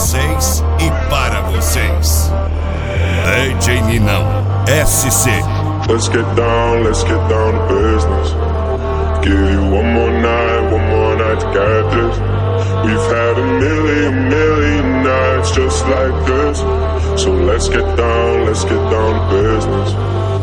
vocês e para vocês. DJ Ninão, SC. Let's get down to business. Give you one more night to get this. We've had a million nights just like this. So let's get down to business.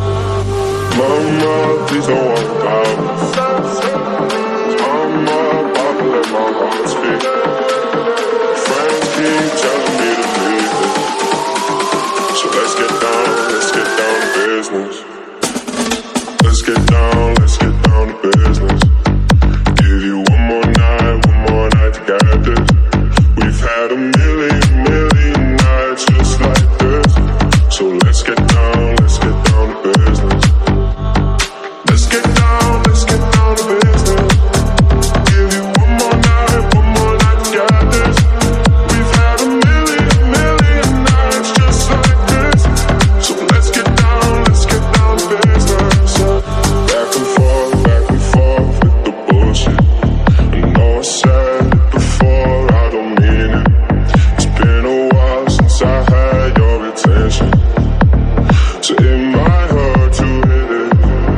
Mama, please don't walk out. Mama, Papa, let my heart speak. Friends keep telling me to leave it. So let's get down to business. Let's get down to business. Give you one more night to get this. We've had a million nights just like this. So let's get down to business. Let's get down to business. Give you one more night to get this. We've had a million nights just like this. So let's get down to business. Back and forth with the bullshit. I know I said it before, I don't mean it. It's been a while since I had your attention. So it might hurt to hit it.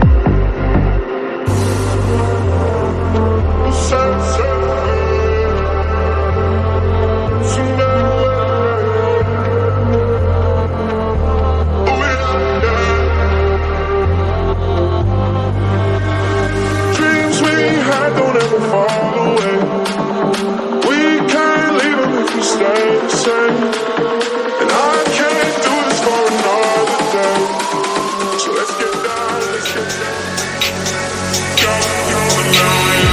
Dreams we had don't ever fall away. We can't leave them if we stay the same. And I can't do this for another day. So let's get down. You're the night.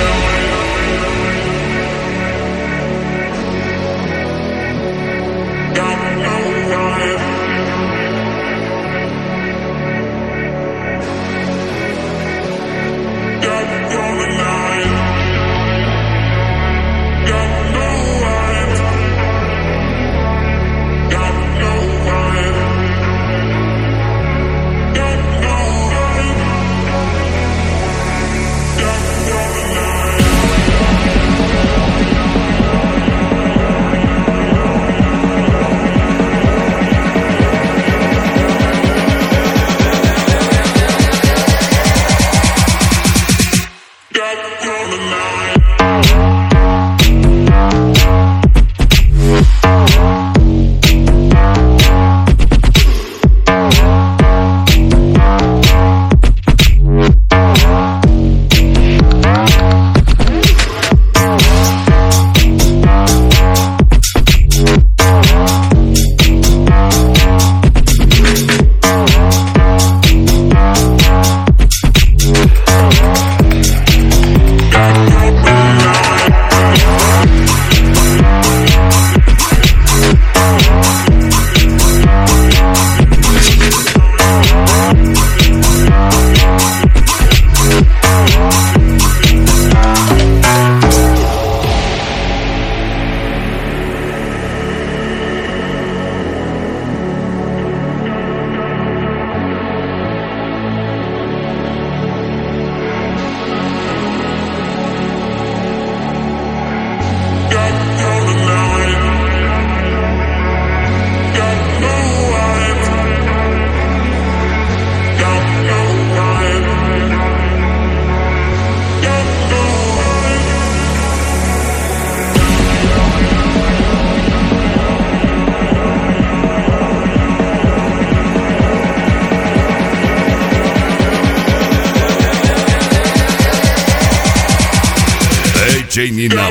DJ Ninão,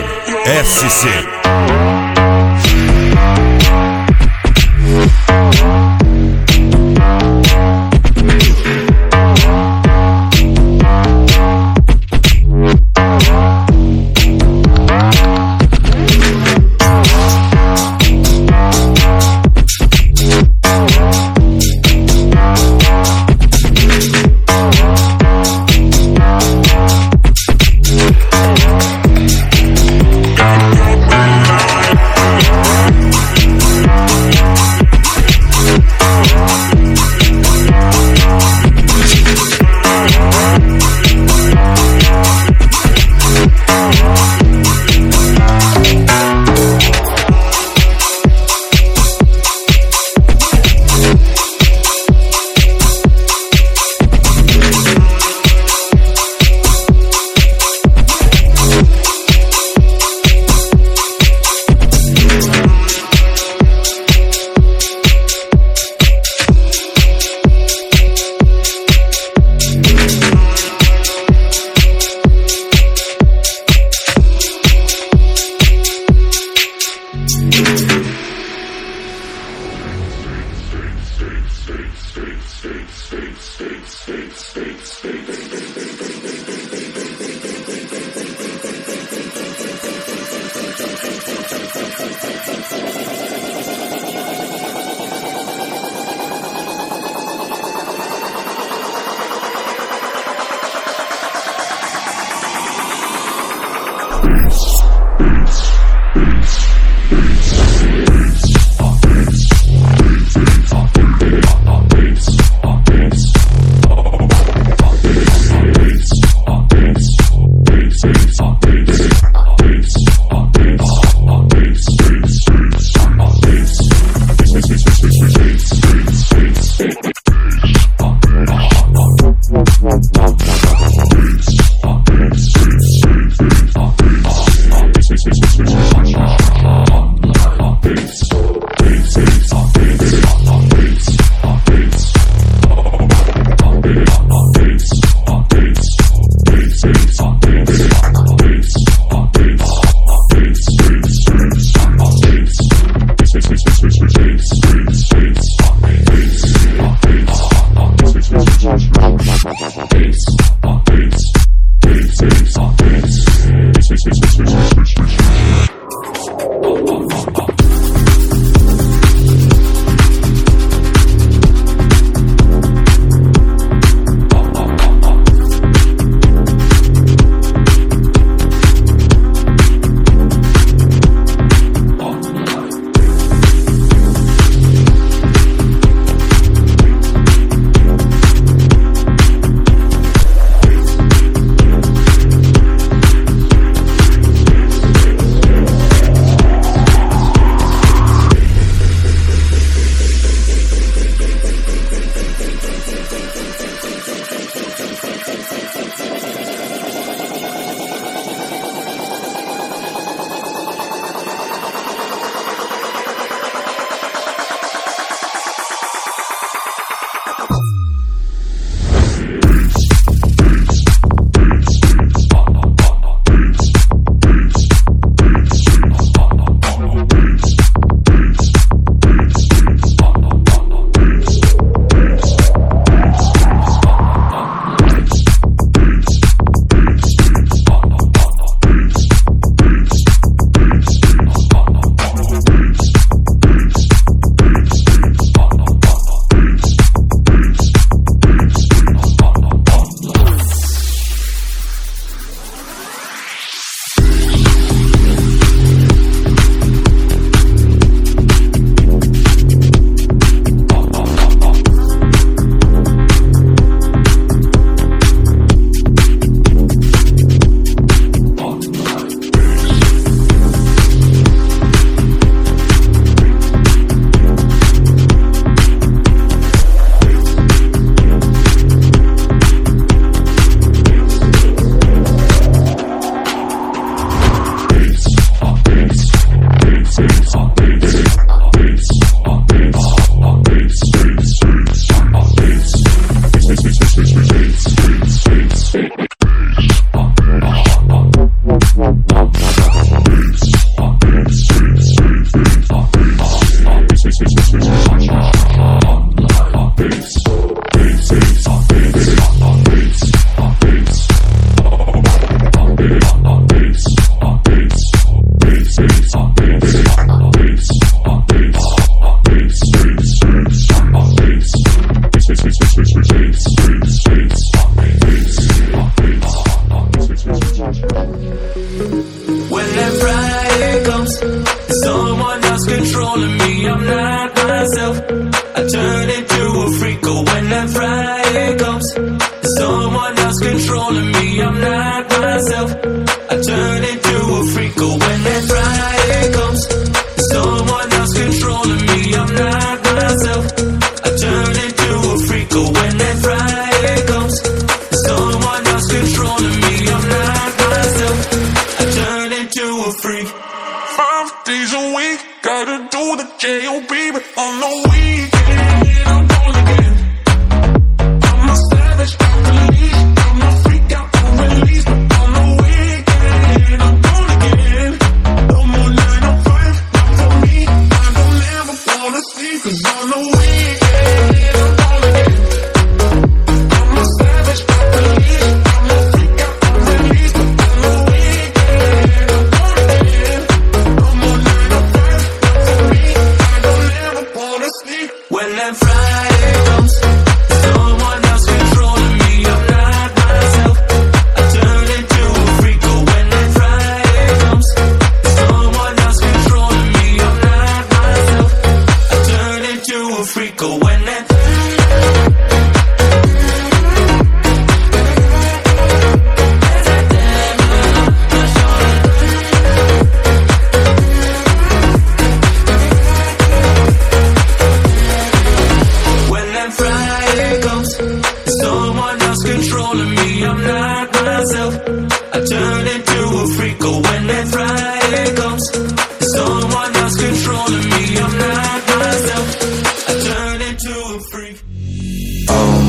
SC.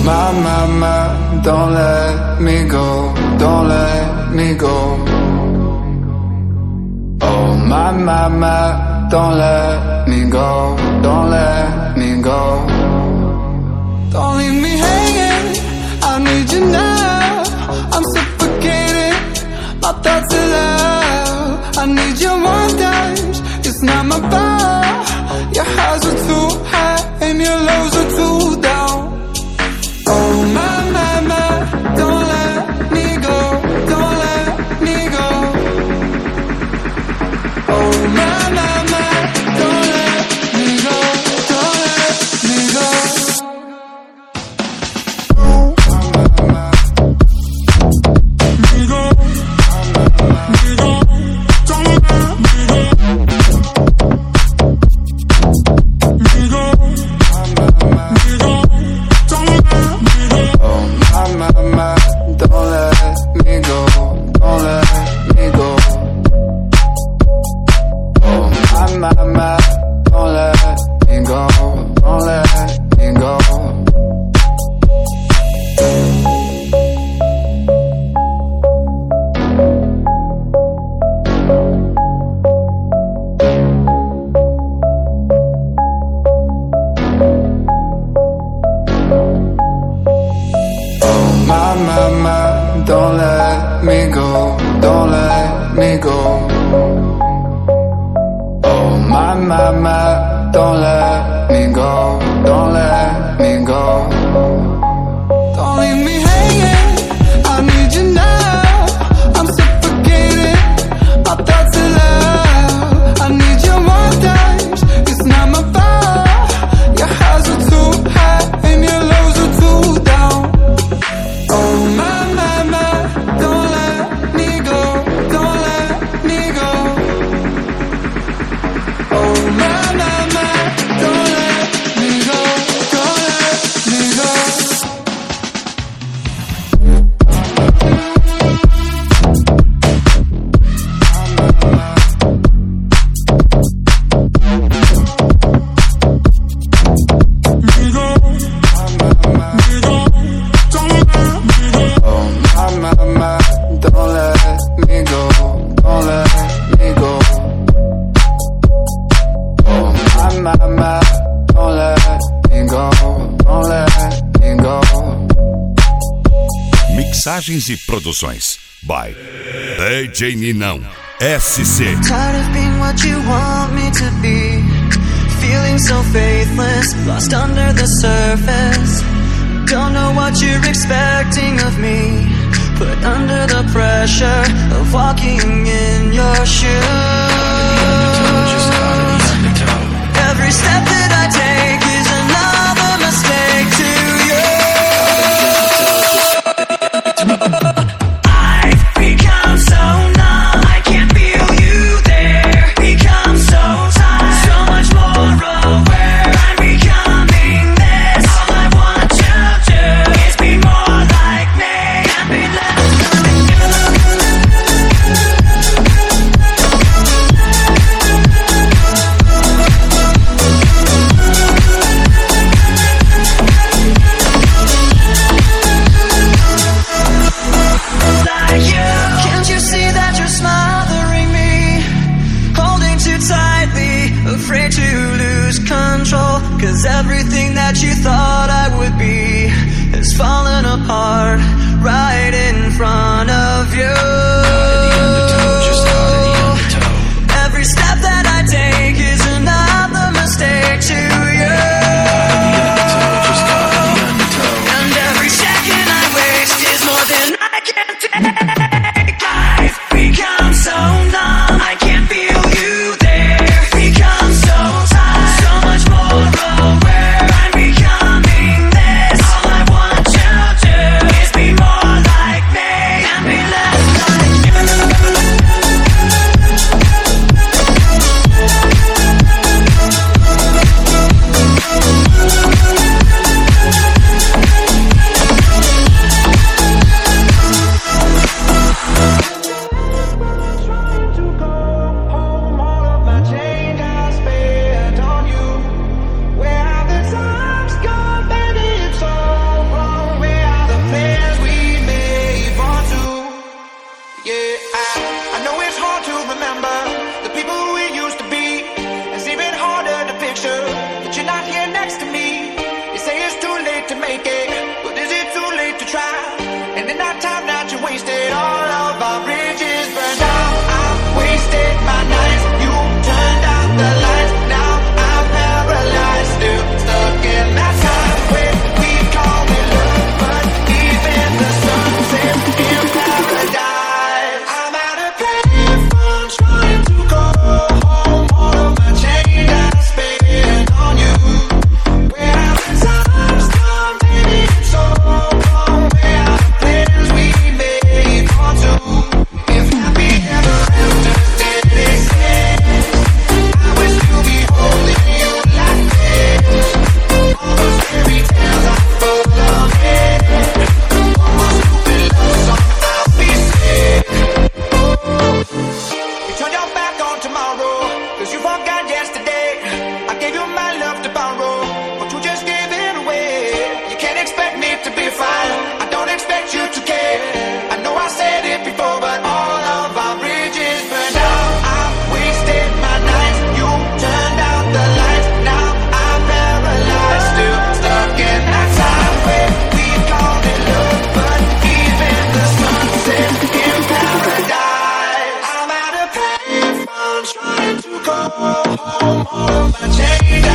my, don't let me go, don't let me go. Oh my, don't let me go, don't let me go. Don't leave me hanging, I need you now. I'm suffocating, my thoughts are loud. I need your warm touch, it's not my fault. Your highs are too high and your lows are too down. Oh my, don't let me go, don't let me go. Oh my, don't let me go, don't let me go. Don't let me go, don't let me go. Oh my, don't let me go, don't let me go. Don't leave me hanging, I need you now. I'm suffocating, my thoughts are loud. I need your warm touch, it's not my fault. Your highs are too high and your lows are too down. Oh my, don't let me go, don't let me go. Oh my, don't let me go, don't let me go. Mixagens e produções by DJ Ninão SC. Tired of being what you want me to be, feeling so faithless, lost under the surface. Don't know what you're expecting of me, put under the pressure of walking in your shoes. Every step that I take is another mistake to you. I've become so numb, I can't feel you there. Become so tired, so much more aware. I'm becoming this. All I want to do is be more like me and be Can't you see that you're smothering me, holding too tightly, afraid to lose control? 'Cause everything that you thought I would be has fallen apart right in front of you. Every step that I take is another mistake to you. And every second I waste is more than I can take. I've become so numb, I can't feel you there. Become so tired, so much more aware. I'm becoming this. All I want to do is be more like me and be less like more of my change.